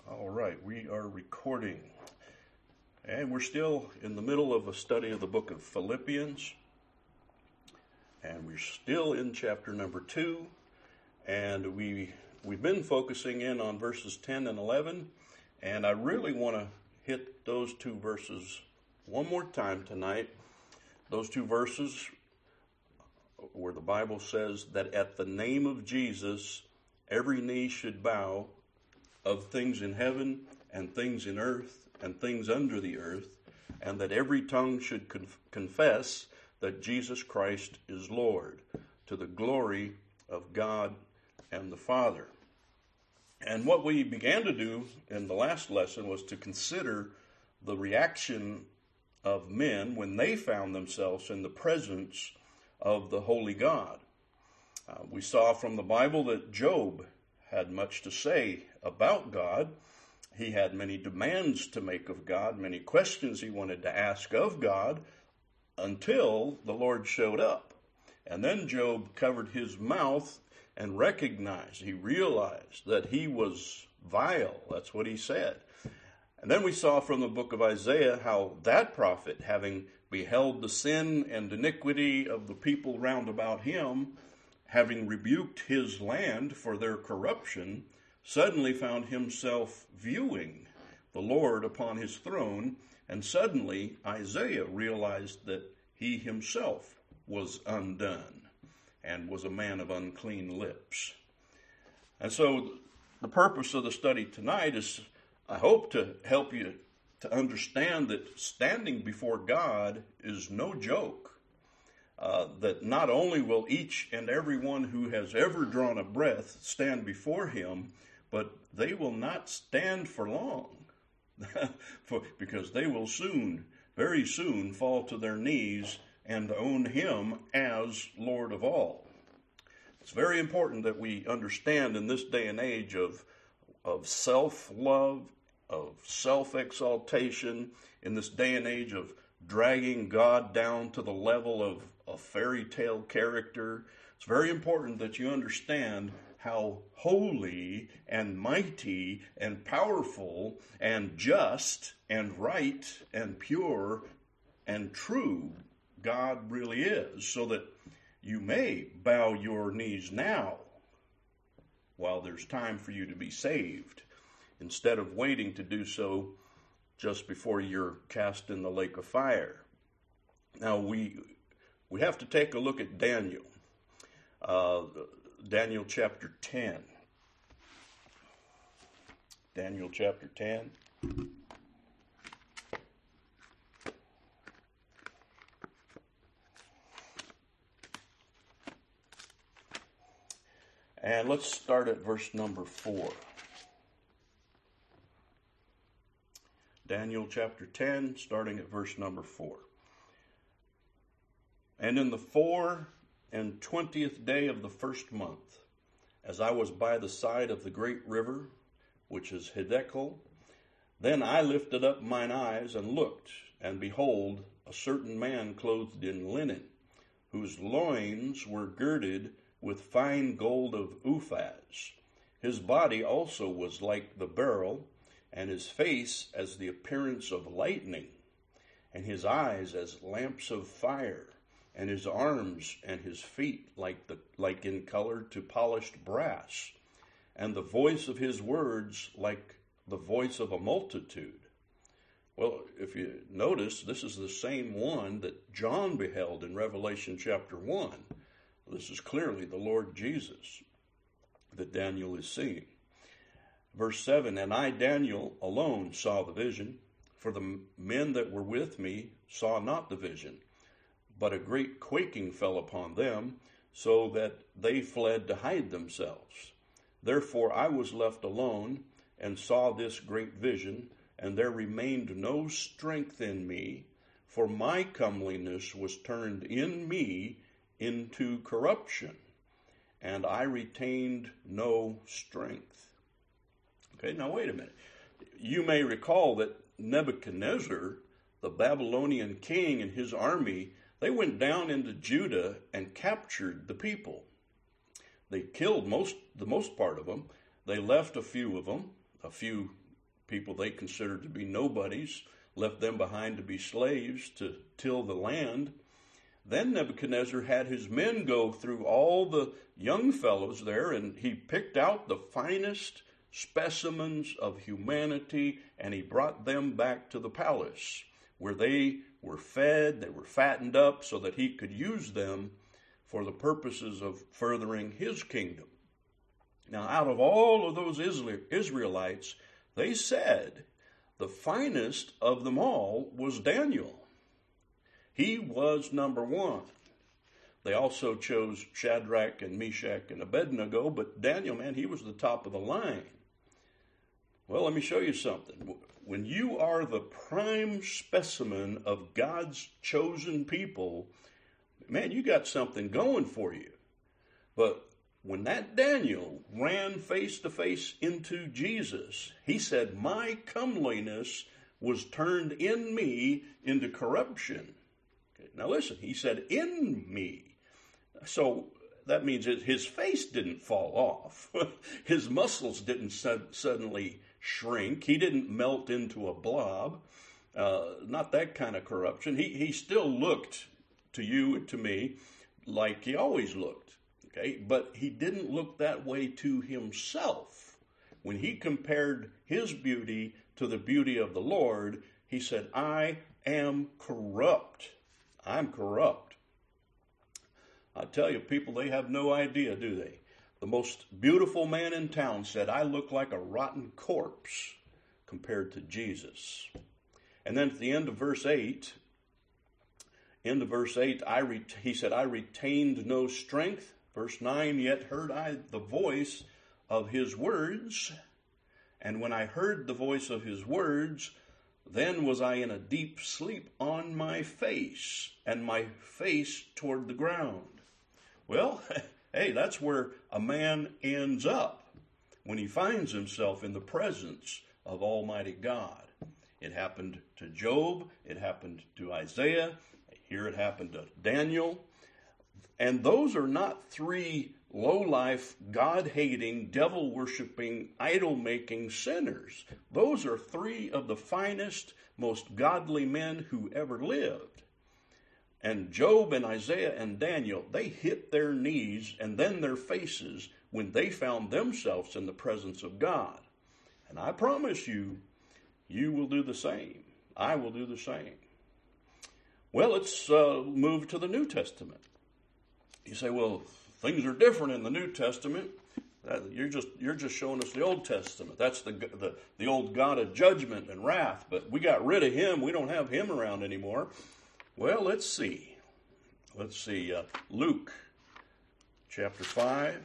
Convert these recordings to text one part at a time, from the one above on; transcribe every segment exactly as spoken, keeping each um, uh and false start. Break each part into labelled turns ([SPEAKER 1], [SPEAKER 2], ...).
[SPEAKER 1] All right, we are recording. And we're still in the middle of a study of the book of Philippians. And we're still in chapter number two. And we, we've been focusing in on verses ten and eleven. And I really want to hit those two verses one more time tonight. Those two verses where the Bible says that at the name of Jesus, every knee should bow, of things in heaven and things in earth and things under the earth, and that every tongue should conf- confess that Jesus Christ is Lord, to the glory of God and the Father. And what we began to do in the last lesson was to consider the reaction of men when they found themselves in the presence of the Holy God. Uh, we saw from the Bible that Job had much to say about God. He had many demands to make of God, many questions he wanted to ask of God, until the Lord showed up. And then Job covered his mouth and recognized, he realized that he was vile. That's what he said. And then we saw from the book of Isaiah how that prophet, having beheld the sin and iniquity of the people round about him, having rebuked his land for their corruption, suddenly found himself viewing the Lord upon his throne, and suddenly Isaiah realized that he himself was undone and was a man of unclean lips. And so the purpose of the study tonight is, I hope, to help you to understand that standing before God is no joke. Uh, that not only will each and every one who has ever drawn a breath stand before him, but they will not stand for long, for, because they will soon, very soon, fall to their knees and own him as Lord of all. It's very important that we understand in this day and age of, of self-love, of self-exaltation, in this day and age of dragging God down to the level of a fairy tale character. It's very important that you understand how holy and mighty and powerful and just and right and pure and true God really is, so that you may bow your knees now while there's time for you to be saved, instead of waiting to do so just before you're cast in the lake of fire. Now, we we have to take a look at Daniel. Uh, Daniel chapter ten. Daniel chapter ten. And let's start at verse number four. Daniel chapter ten, starting at verse number four. And in the four and twentieth day of the first month, as I was by the side of the great river, which is Hiddekel, then I lifted up mine eyes and looked, and behold, a certain man clothed in linen, whose loins were girded with fine gold of Uphaz. His body also was like the beryl, and his face as the appearance of lightning, and his eyes as lamps of fire, and his arms and his feet like the like in color to polished brass, and the voice of his words like the voice of a multitude. Well, if you notice, this is the same one that John beheld in Revelation chapter one. This is clearly the Lord Jesus that Daniel is seeing. Verse seven, and I, Daniel, alone saw the vision, for the men that were with me saw not the vision. But a great quaking fell upon them, so that they fled to hide themselves. Therefore I was left alone, and saw this great vision, and there remained no strength in me, for my comeliness was turned in me into corruption, and I retained no strength. Okay, now wait a minute. You may recall that Nebuchadnezzar, the Babylonian king, and his army, they went down into Judah and captured the people. They killed most the most part of them. They left a few of them, a few people they considered to be nobodies, left them behind to be slaves to till the land. Then Nebuchadnezzar had his men go through all the young fellows there, and he picked out the finest specimens of humanity, and he brought them back to the palace, where they were fed, they were fattened up, so that he could use them for the purposes of furthering his kingdom. Now, out of all of those Israelites, they said the finest of them all was Daniel. He was number one. They also chose Shadrach and Meshach and Abednego, but Daniel, man, he was the top of the line. Well, let me show you something. When you are the prime specimen of God's chosen people, man, you got something going for you. But when that Daniel ran face to face into Jesus, he said, my comeliness was turned in me into corruption. Okay, now listen, he said, in me. So that means his face didn't fall off. His muscles didn't sud- suddenly shrink. He didn't melt into a blob. Uh, not that kind of corruption. He, he still looked to you and to me like he always looked. Okay, but he didn't look that way to himself. When he compared his beauty to the beauty of the Lord, he said, I am corrupt. I'm corrupt. I tell you, people, they have no idea, do they? The most beautiful man in town said, I look like a rotten corpse compared to Jesus. And then at the end of verse eight, end of verse eight, I re- he said, I retained no strength. Verse nine, yet heard I the voice of his words. And when I heard the voice of his words, then was I in a deep sleep on my face, and my face toward the ground. Well, hey, that's where a man ends up when he finds himself in the presence of Almighty God. It happened to Job. It happened to Isaiah. Here it happened to Daniel. And those are not three low-life, God-hating, devil-worshiping, idol-making sinners. Those are three of the finest, most godly men who ever lived. And Job and Isaiah and Daniel, they hit their knees and then their faces when they found themselves in the presence of God. And I promise you, you will do the same. I will do the same. Well, let's uh, move to the New Testament. You say, well, things are different in the New Testament. Uh, you're just you're just showing us the Old Testament. That's the, the the old God of judgment and wrath. But we got rid of him. We don't have him around anymore. Well, let's see. Let's see. Uh, Luke chapter five.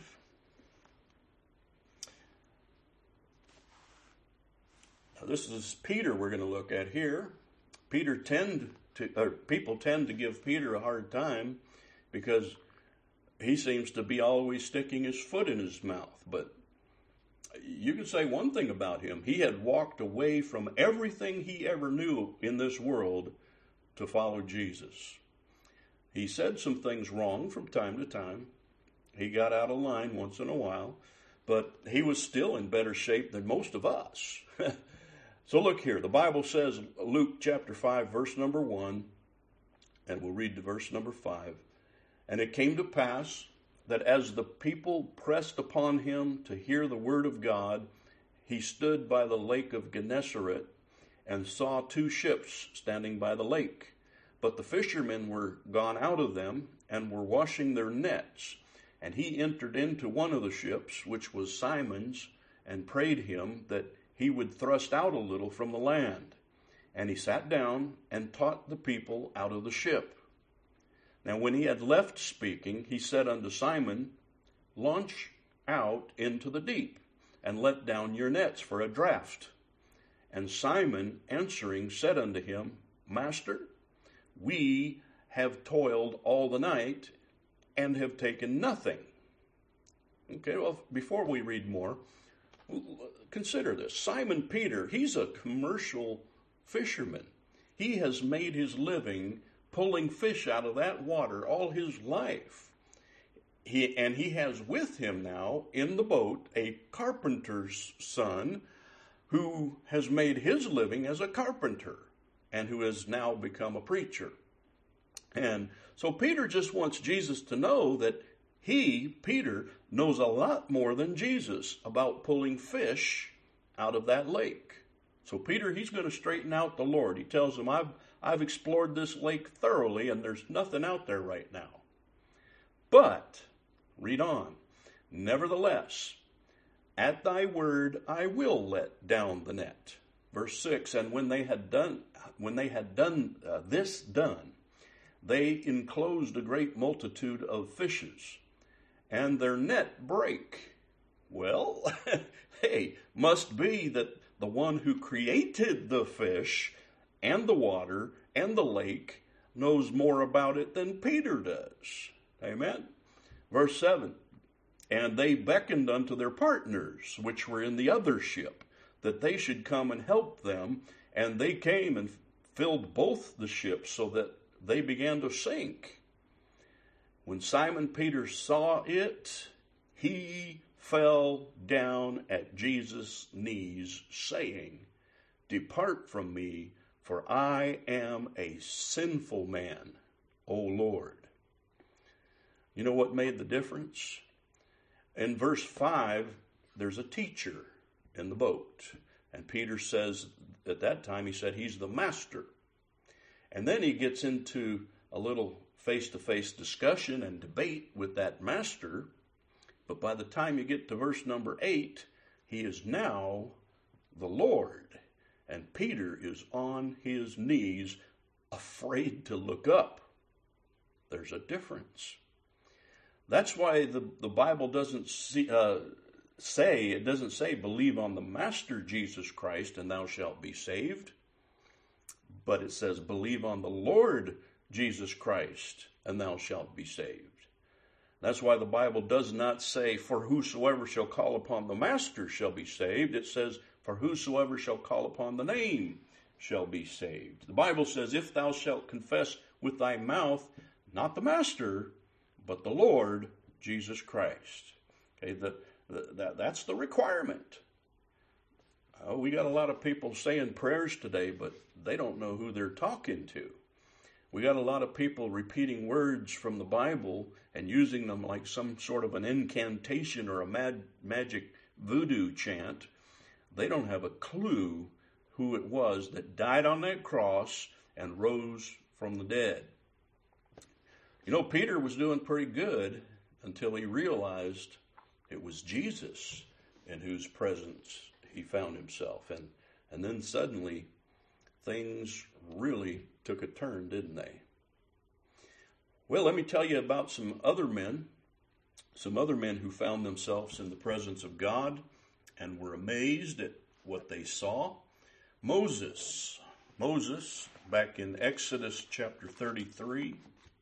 [SPEAKER 1] Now, this is Peter we're going to look at here. Peter tend to, or people tend to give Peter a hard time because he seems to be always sticking his foot in his mouth. But you can say one thing about him. He had walked away from everything he ever knew in this world to follow Jesus. He said some things wrong from time to time. He got out of line once in a while, but he was still in better shape than most of us. So look here. The Bible says, Luke chapter five, verse number one, and we'll read to verse number five. And it came to pass that as the people pressed upon him to hear the word of God, he stood by the lake of Gennesaret and saw two ships standing by the lake. But the fishermen were gone out of them and were washing their nets. And he entered into one of the ships, which was Simon's, and prayed him that he would thrust out a little from the land. And he sat down and taught the people out of the ship. Now when he had left speaking, he said unto Simon, Launch out into the deep, and let down your nets for a draught. And Simon answering said unto him, Master, we have toiled all the night, and have taken nothing. Okay, well, before we read more, consider this. Simon Peter, he's a commercial fisherman. He has made his living pulling fish out of that water all his life. He, and he has with him now in the boat a carpenter's son who has made his living as a carpenter and who has now become a preacher. And so Peter just wants Jesus to know that he, Peter, knows a lot more than Jesus about pulling fish out of that lake. So Peter, he's going to straighten out the Lord. He tells him, I've, I've explored this lake thoroughly, and there's nothing out there right now. But, read on, nevertheless, at thy word I will let down the net. Verse six, and when they had done, when they had done uh, this done, they enclosed a great multitude of fishes, and their net brake. Well, hey, must be that the one who created the fish and the water and the lake knows more about it than Peter does. Amen. Verse seven, and they beckoned unto their partners, which were in the other ship, that they should come and help them. And they came and filled both the ships, so that they began to sink. When Simon Peter saw it, he fell down at Jesus' knees, saying, Depart from me, for I am a sinful man, O Lord. You know what made the difference? In verse five, there's a teacher in the boat. And Peter says, at that time, he said, he's the master. And then he gets into a little face-to-face discussion and debate with that master. But by the time you get to verse number eight, he is now the Lord. And Peter is on his knees, afraid to look up. There's a difference. That's why the, the Bible doesn't see, uh, say, it doesn't say, believe on the Master Jesus Christ and thou shalt be saved. But it says, believe on the Lord Jesus Christ and thou shalt be saved. That's why the Bible does not say, for whosoever shall call upon the Master shall be saved. It says, for whosoever shall call upon the name shall be saved. The Bible says, if thou shalt confess with thy mouth, not the Master, but the Lord Jesus Christ. Okay, the, the, that, that's the requirement. Oh, we got a lot of people saying prayers today, but they don't know who they're talking to. We got a lot of people repeating words from the Bible and using them like some sort of an incantation or a mad, magic voodoo chant. They don't have a clue who it was that died on that cross and rose from the dead. You know, Peter was doing pretty good until he realized it was Jesus in whose presence he found himself. And, and then suddenly things really took a turn, didn't they? Well, let me tell you about some other men, some other men who found themselves in the presence of God and were amazed at what they saw. Moses, Moses, back in Exodus chapter thirty-three.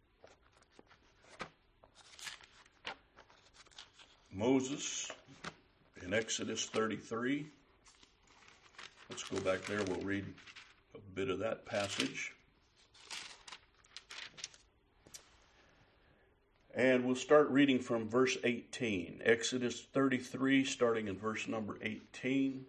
[SPEAKER 1] Moses in Exodus thirty-three. Let's go back there. We'll read a bit of that passage. And we'll start reading from verse eighteen. Exodus thirty-three, starting in verse number eighteen.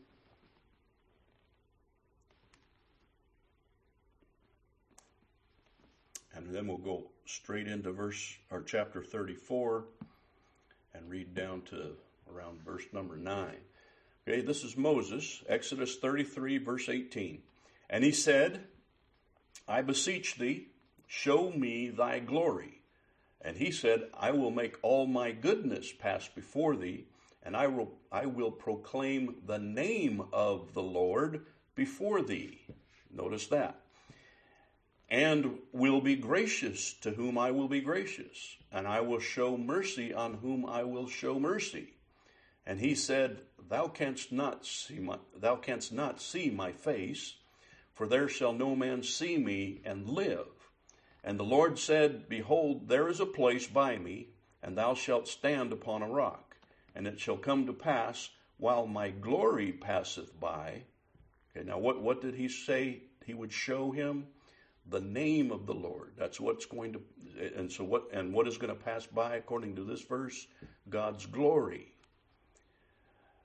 [SPEAKER 1] And then we'll go straight into verse or chapter thirty-four and read down to around verse number nine. Okay, this is Moses, Exodus thirty-three, verse eighteen. And he said, I beseech thee, show me thy glory. And he said, I will make all my goodness pass before thee, and I will, I will proclaim the name of the Lord before thee. Notice that. And will be gracious to whom I will be gracious, and I will show mercy on whom I will show mercy. And he said, Thou canst not see my, thou canst not see my face, for there shall no man see me and live. And the Lord said, Behold, there is a place by me, and thou shalt stand upon a rock. And it shall come to pass, while my glory passeth by. Okay, now what, what did he say he would show him? The name of the Lord. That's what's going to, and so what, and what is going to pass by according to this verse? God's glory.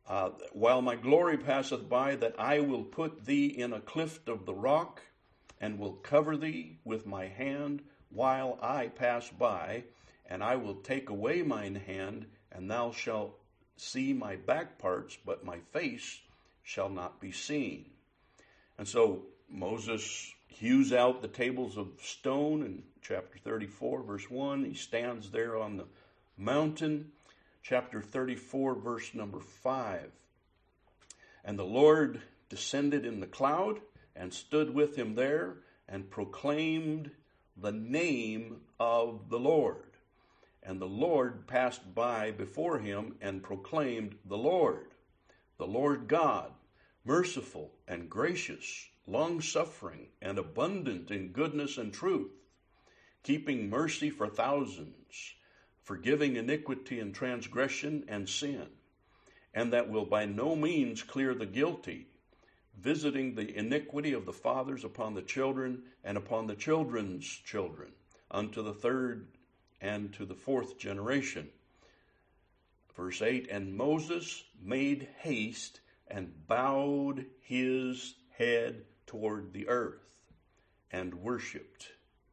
[SPEAKER 1] Uh, while my glory passeth by, that I will put thee in a clift of the rock, and will cover thee with my hand while I pass by, and I will take away mine hand, and thou shalt see my back parts, but my face shall not be seen. And so Moses hews out the tables of stone in chapter thirty-four, verse one. He stands there on the mountain. Chapter thirty-four, verse number five. And the Lord descended in the cloud, and stood with him there, and proclaimed the name of the Lord. And the Lord passed by before him, and proclaimed the Lord, the Lord God, merciful and gracious, long-suffering, and abundant in goodness and truth, keeping mercy for thousands, forgiving iniquity and transgression and sin, and that will by no means clear the guilty, visiting the iniquity of the fathers upon the children and upon the children's children, unto the third and to the fourth generation. Verse eight, and Moses made haste and bowed his head toward the earth and worshipped.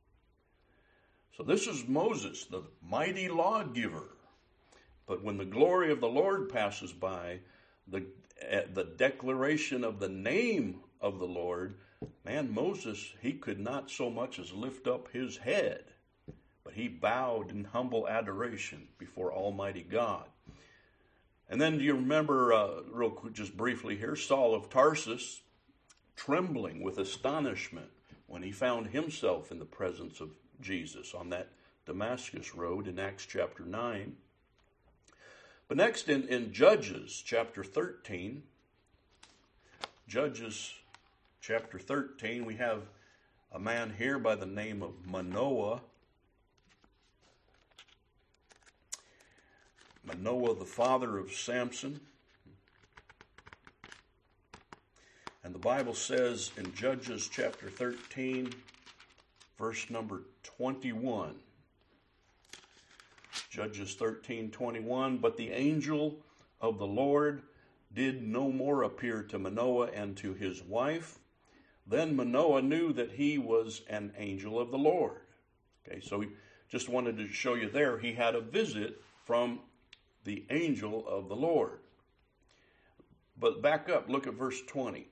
[SPEAKER 1] So this is Moses, the mighty lawgiver. But when the glory of the Lord passes by, the, uh, the declaration of the name of the Lord, man, Moses, he could not so much as lift up his head, but he bowed in humble adoration before Almighty God. And then do you remember, uh, real quick, just briefly here, Saul of Tarsus, trembling with astonishment when he found himself in the presence of Jesus on that Damascus road in Acts chapter nine. But next in, in Judges chapter thirteen, Judges chapter thirteen, we have a man here by the name of Manoah. Manoah, the father of Samson. And the Bible says in Judges chapter thirteen, verse number twenty-one. Judges thirteen, twenty-one. But the angel of the Lord did no more appear to Manoah and to his wife. Then Manoah knew that he was an angel of the Lord. Okay, so we just wanted to show you there, he had a visit from the angel of the Lord. But back up, look at verse twenty.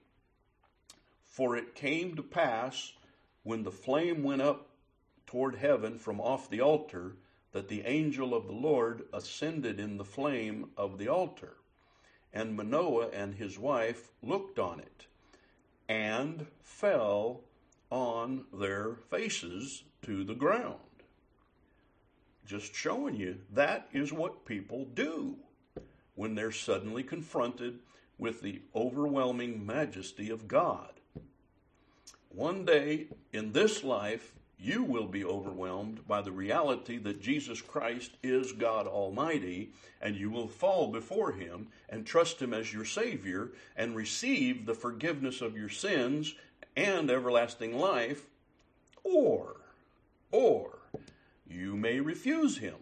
[SPEAKER 1] For it came to pass, when the flame went up toward heaven from off the altar, that the angel of the Lord ascended in the flame of the altar. And Manoah and his wife looked on it, and fell on their faces to the ground. Just showing you, that is what people do when they're suddenly confronted with the overwhelming majesty of God. One day in this life, you will be overwhelmed by the reality that Jesus Christ is God Almighty, and you will fall before him and trust him as your Savior and receive the forgiveness of your sins and everlasting life, or, or you may refuse him,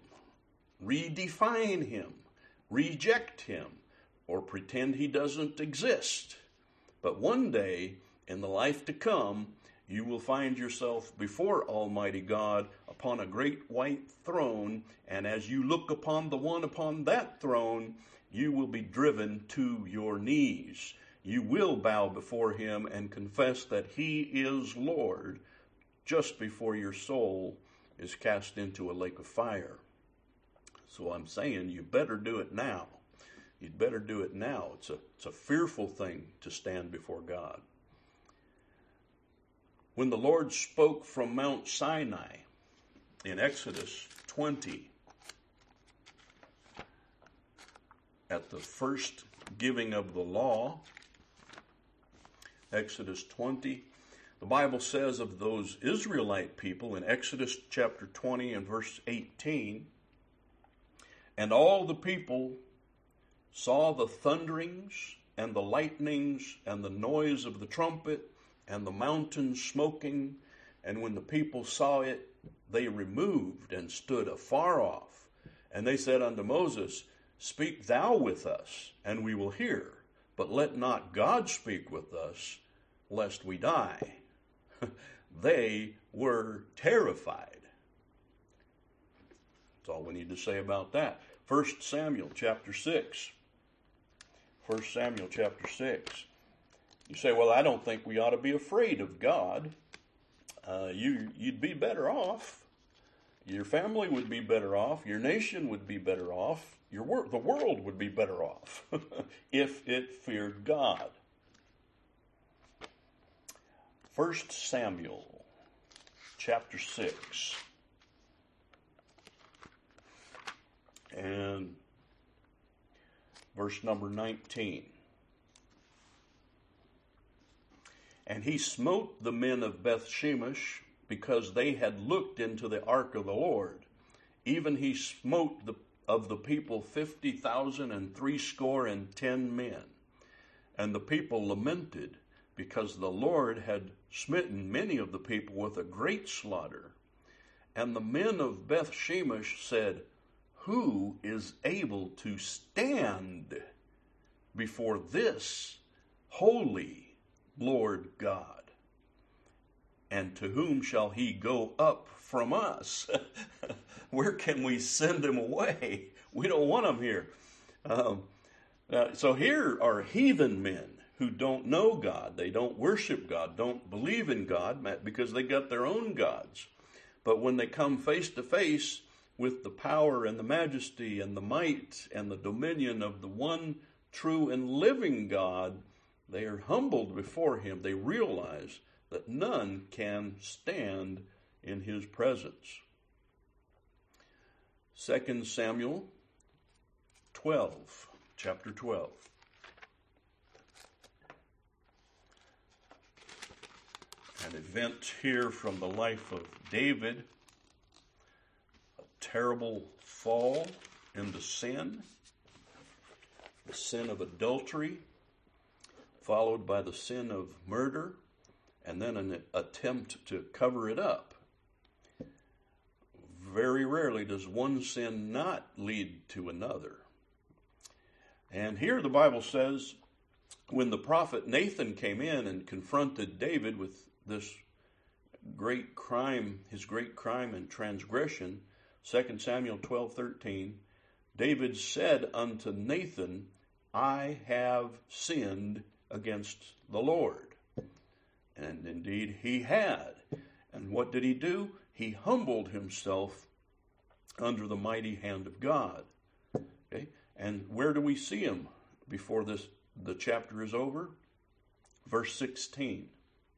[SPEAKER 1] redefine him, reject him, or pretend he doesn't exist. But one day, in the life to come, you will find yourself before Almighty God upon a great white throne, and as you look upon the one upon that throne, you will be driven to your knees. You will bow before him and confess that he is Lord just before your soul is cast into a lake of fire. So I'm saying you better do it now. You'd better do it now. It's a, it's a fearful thing to stand before God. When the Lord spoke from Mount Sinai in Exodus twenty, at the first giving of the law, Exodus twenty, the Bible says of those Israelite people in Exodus chapter twenty and verse eighteen, and all the people saw the thunderings and the lightnings and the noise of the trumpet and the mountain smoking, and when the people saw it, they removed and stood afar off. And they said unto Moses, Speak thou with us, and we will hear. But let not God speak with us, lest we die. They were terrified. That's all we need to say about that. First Samuel chapter six. First Samuel chapter six. You say, well, I don't think we ought to be afraid of God. Uh, you, you'd be better off. Your family would be better off. Your nation would be better off. Your wor- the world would be better off if it feared God. First Samuel chapter six. And verse number nineteen. And he smote the men of Bethshemesh, because they had looked into the ark of the Lord. Even he smote the, of the people fifty thousand and threescore and ten men. And the people lamented, because the Lord had smitten many of the people with a great slaughter. And the men of Bethshemesh said, who is able to stand before this holy Lord God? And to whom shall he go up from us? Where can we send him away? We don't want him here. Um, uh, so here are heathen men who don't know God. They don't worship God, don't believe in God, because they got their own gods. But when they come face to face with the power and the majesty and the might and the dominion of the one true and living God, they are humbled before him. They realize that none can stand in his presence. Second Samuel twelve, chapter twelve. An event here from the life of David, a terrible fall into sin, the sin of adultery, followed by the sin of murder, and then an attempt to cover it up. Very rarely does one sin not lead to another. And here the Bible says, when the prophet Nathan came in and confronted David with this great crime, his great crime and transgression, Second Samuel twelve thirteen, David said unto Nathan, I have sinned against the Lord. And indeed he had. And what did he do? He humbled himself under the mighty hand of God. Okay? And where do we see him before this the chapter is over? Verse sixteen.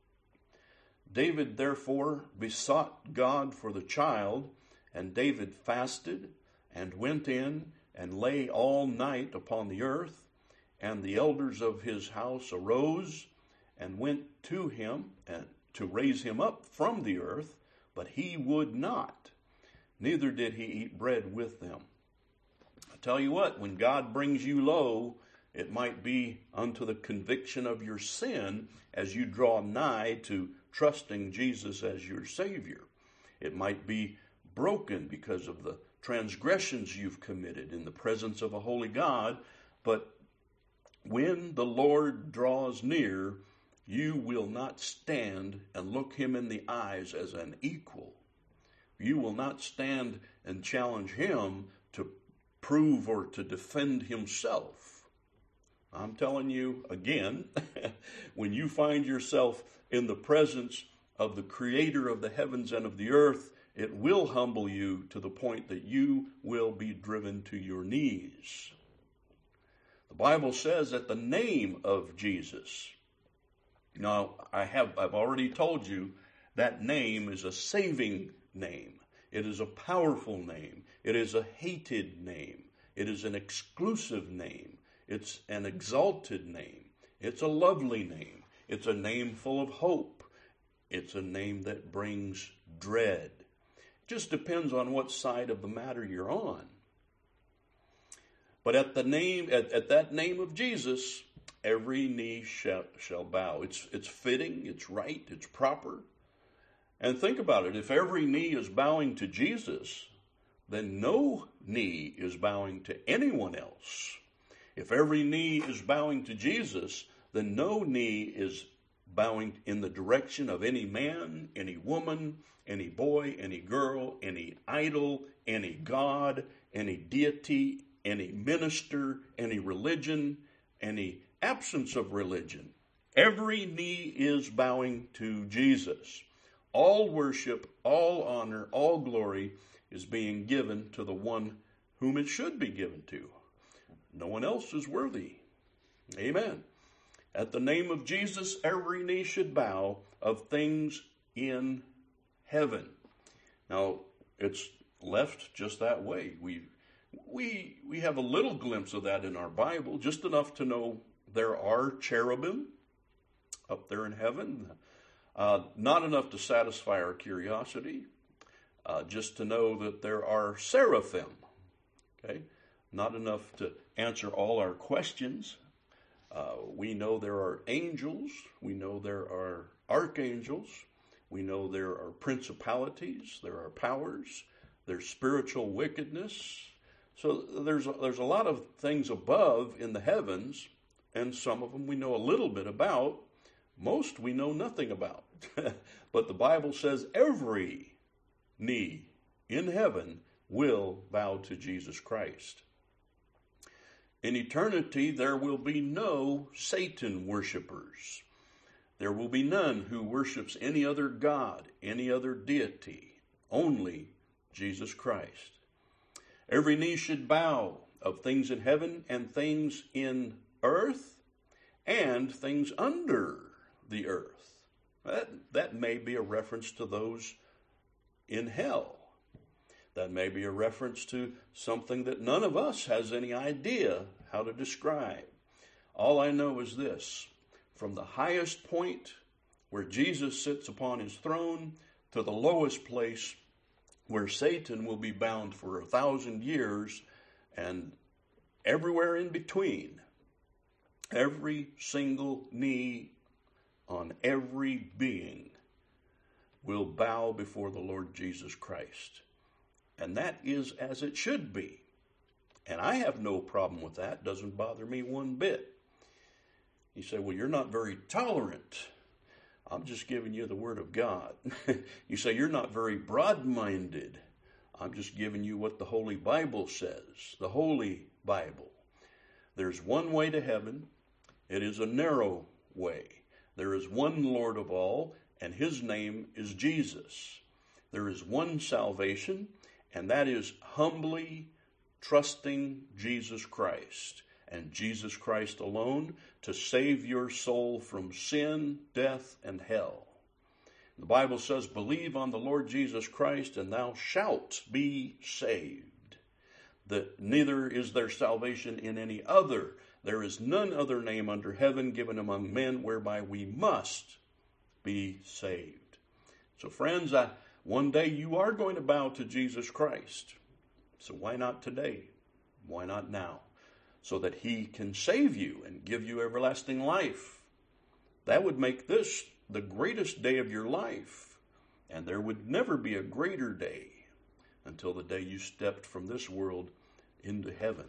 [SPEAKER 1] David therefore besought God for the child, and David fasted and went in and lay all night upon the earth, and the elders of his house arose and went to him and to raise him up from the earth, but he would not, neither did he eat bread with them. I tell you what, when God brings you low, it might be unto the conviction of your sin as you draw nigh to trusting Jesus as your Savior. It might be broken because of the transgressions you've committed in the presence of a holy God, but when the Lord draws near, you will not stand and look him in the eyes as an equal. You will not stand and challenge him to prove or to defend himself. I'm telling you again, when you find yourself in the presence of the Creator of the heavens and of the earth, it will humble you to the point that you will be driven to your knees. The Bible says that the name of Jesus, now I have I've already told you that name is a saving name. It is a powerful name. It is a hated name. It is an exclusive name. It's an exalted name. It's a lovely name. It's a name full of hope. It's a name that brings dread. It just depends on what side of the matter you're on. But at the name, at, at that name of Jesus, every knee shall, shall bow. It's, it's fitting, it's right, it's proper. And think about it. If every knee is bowing to Jesus, then no knee is bowing to anyone else. If every knee is bowing to Jesus, then no knee is bowing in the direction of any man, any woman, any boy, any girl, any idol, any god, any deity, any minister, any religion, any absence of religion. Every knee is bowing to Jesus. All worship, all honor, all glory is being given to the one whom it should be given to. No one else is worthy. Amen. At the name of Jesus, every knee should bow of things in heaven. Now, it's left just that way. We we we have a little glimpse of that in our Bible, just enough to know there are cherubim up there in heaven. Uh, not enough to satisfy our curiosity, uh, just to know that there are seraphim. Okay, not enough to answer all our questions. Uh, we know there are angels. We know there are archangels. We know there are principalities. There are powers. There's spiritual wickedness. So there's a, there's a lot of things above in the heavens, and some of them we know a little bit about. Most we know nothing about. But the Bible says every knee in heaven will bow to Jesus Christ. In eternity, there will be no Satan worshipers. There will be none who worships any other god, any other deity, only Jesus Christ. Every knee should bow of things in heaven and things in earth and things under the earth. That, that may be a reference to those in hell. That may be a reference to something that none of us has any idea how to describe. All I know is this: from the highest point where Jesus sits upon his throne to the lowest place where Satan will be bound for a thousand years, and everywhere in between, every single knee on every being will bow before the Lord Jesus Christ. And that is as it should be. And I have no problem with that. It doesn't bother me one bit. You say, well, you're not very tolerant. I'm just giving you the Word of God. You say, you're not very broad-minded. I'm just giving you what the Holy Bible says. The Holy Bible. There's one way to heaven. It is a narrow way. There is one Lord of all, and his name is Jesus. There is one salvation, and that is humbly trusting Jesus Christ and Jesus Christ alone to save your soul from sin, death, and hell. The Bible says, believe on the Lord Jesus Christ, and thou shalt be saved. That neither is there salvation in any other. There is none other name under heaven given among men whereby we must be saved. So friends, I, one day you are going to bow to Jesus Christ. So why not today? Why not now? So that he can save you and give you everlasting life. That would make this the greatest day of your life. And there would never be a greater day until the day you stepped from this world into heaven.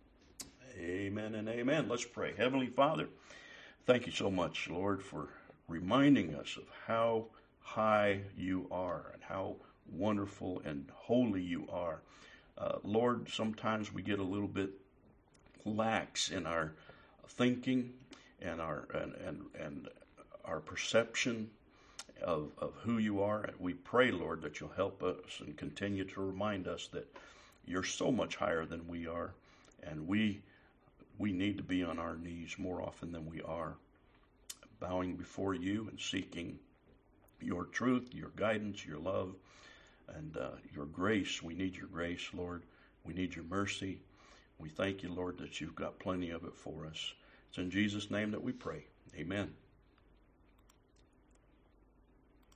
[SPEAKER 1] Amen and amen. Let's pray. Heavenly Father, thank you so much, Lord, for reminding us of how high you are and how wonderful and holy you are. Uh, Lord, sometimes we get a little bit lax in our thinking and our and and, and our perception of, of who you are. We pray, Lord, that you'll help us and continue to remind us that you're so much higher than we are, and we we need to be on our knees more often than we are, bowing before you and seeking your truth, your guidance, your love, and uh, your grace. We need your grace, Lord. We need your mercy. We thank you, Lord, that you've got plenty of it for us. It's in Jesus' name that we pray. Amen.